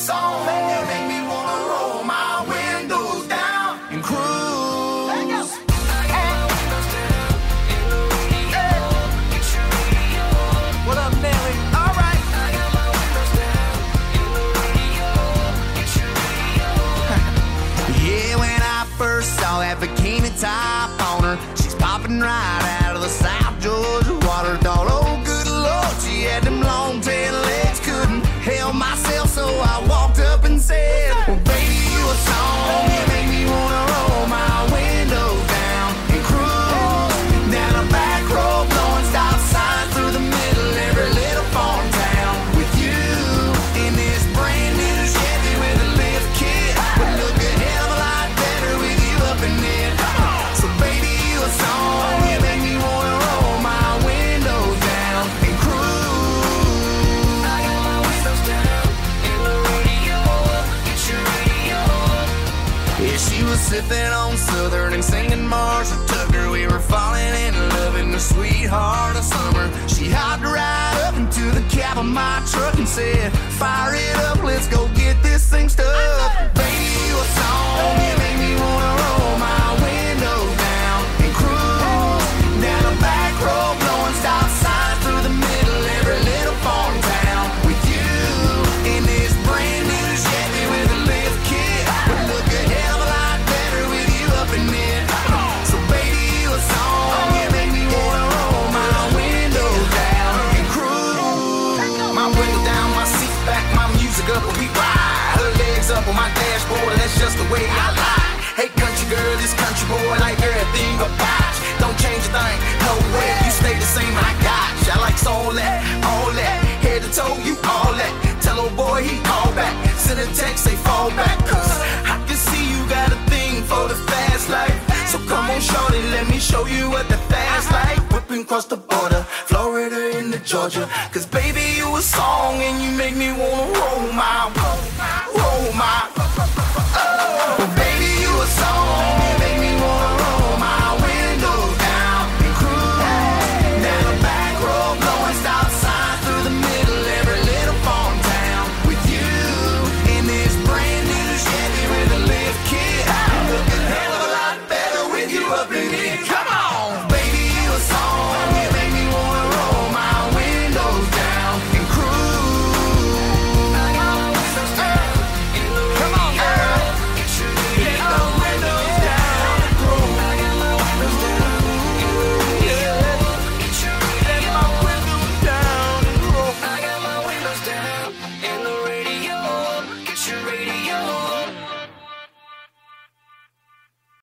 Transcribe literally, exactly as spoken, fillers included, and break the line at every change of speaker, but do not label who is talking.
song. You make me wanna roll my windows down and cruise. What up, Nelly? All right. Yeah, when I first saw that bikini top on her, she's popping right out of the South Georgia water doll. Oh, good Lord, she had them long tail legs, couldn't help myself, so I walked up and said, well, baby, you a song, you make me wanna roll my windows down and cruise down a back road, blowing stop signs through the middle every little farm town with you in this brand new Chevy with a lift kit. Would look a hell of a lot better with you up in it. So baby, you a song, you make me wanna roll my windows down and cruise. I got my windows down in the radio, get your radio. Yeah, she was sipping on Southern and singing Marshall Tucker. We were falling in love in the sweetheart of summer. She hopped right up into the cab of my truck and said, fire it up, let's go get this thing stuck. Baby, you a song, you make me wanna roll my windows down and cruise down a back road, blowing stop signs through the middle every little farm town with you in this brand new Chevy with a lift kit. Would look a hell of a lot better with you up in it. So baby, you a song, you make me wanna roll my windows down and cruise. My window down, my seat back, my music up, and we ride. Her legs up on my dashboard, that's just the way I lie. Hey country girl, this country boy like everything about you. Don't change a thing, no way, you stay the same, I got you. I like all that, all that, head to toe, you all that. Tell old boy he call back, send a text, say fall back. Cause I can see you got a thing for the fast life. So come on shorty, let me show you what the fast life. Whipping across the border, Florida into Georgia. Cause baby, you a song and you make me wanna roll my